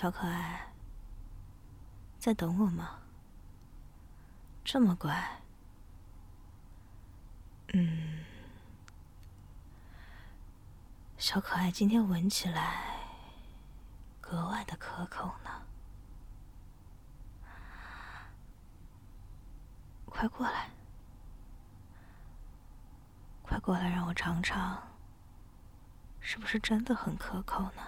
小可爱，在等我吗？这么乖。小可爱今天闻起来格外的可口呢。快过来，快过来，让我尝尝，是不是真的很可口呢？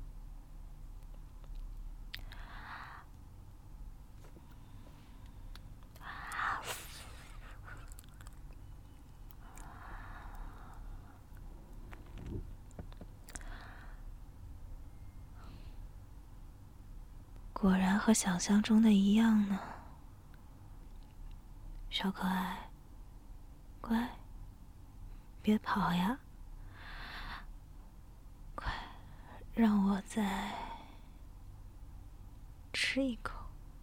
果然和想象中的一样呢。小可爱，乖，别跑呀，快，让我再吃一口。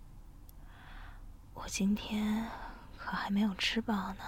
我今天可还没有吃饱呢。